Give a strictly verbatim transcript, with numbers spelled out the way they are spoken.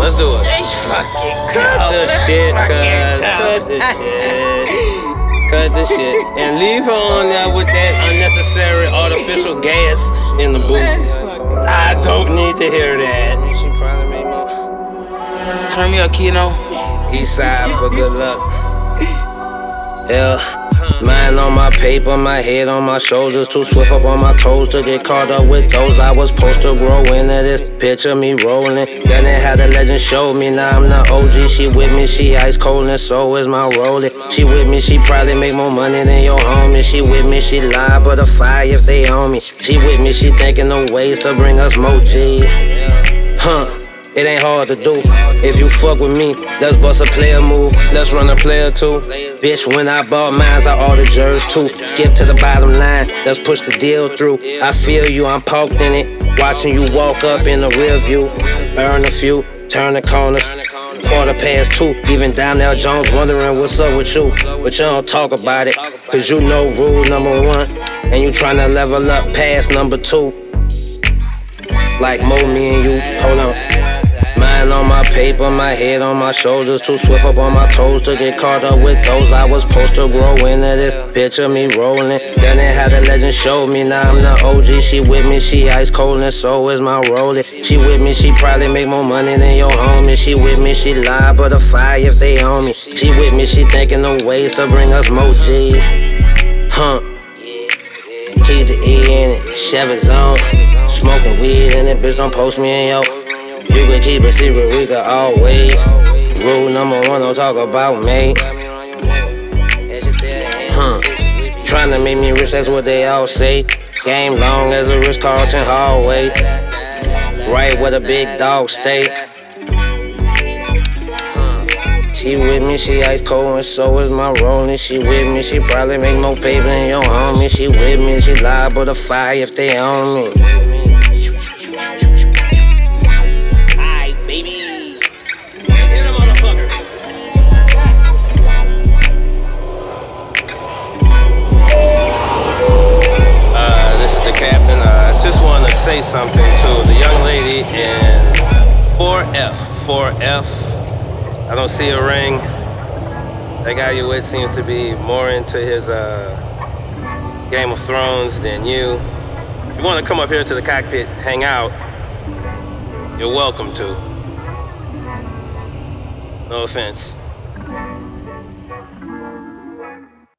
Let's do it. It's fucking Cut cold. the Let's shit, fucking cuz. go. Cut the shit. Cut the shit. And leave her on there with that unnecessary artificial gas in the booth. I don't need to hear that. Turn me up, Keno. East side for good luck. Yeah. Mind on my paper, my head on my shoulders. Too swift up on my toes to get caught up with those I was supposed to grow into this. Picture me rolling. Done it how the legend showed me. Now I'm the O G. She with me, she ice cold and so is my rolling. She with me, she probably make more money than your homie. She with me, she liable to fire if they own me. She with me, she thinking of ways to bring us more G's. Huh. It ain't hard to do. If you fuck with me, let's bust a player move. Let's run a player too. Bitch, when I bought mines, I ordered jers too. Skip to the bottom line, let's push the deal through. I feel you, I'm parked in it. Watching you walk up in the rear view. Earn a few, turn the corners. Quarter past two, even Donnell Jones wondering what's up with you. But you don't talk about it, cause you know rule number one. And you tryna level up past number two. Like Mo, me and you, hold on. Mind on my paper, my head on my shoulders. Too swift up on my toes to get caught up with those I was supposed to grow into this. Picture me rolling. Done it how the legend showed me. Now I'm the O G. She with me, she ice cold and so is my rolling. She with me, she probably make more money than your homie. She with me, she liable to fire if they own me. She with me, she thinking of ways to bring us more G's. Huh. Keep the E in it, Chevy's on. Smoking weed in it, bitch, don't post me in yo. You can keep it secret, we can always. Rule number one, don't talk about me. Huh. Tryna make me rich, that's what they all say. Game long as a Ritz-Carlton hallway. Right where the big dogs stay. She with me, she ice cold and so is my rolling. She with me, she probably make more paper than your homie. She with me, she liable to fire if they own me. The captain, I uh, just want to say something to the young lady in four F. four F. I don't see a ring. That guy you with seems to be more into his uh, Game of Thrones than you. If you want to come up here to the cockpit, hang out, you're welcome to. No offense.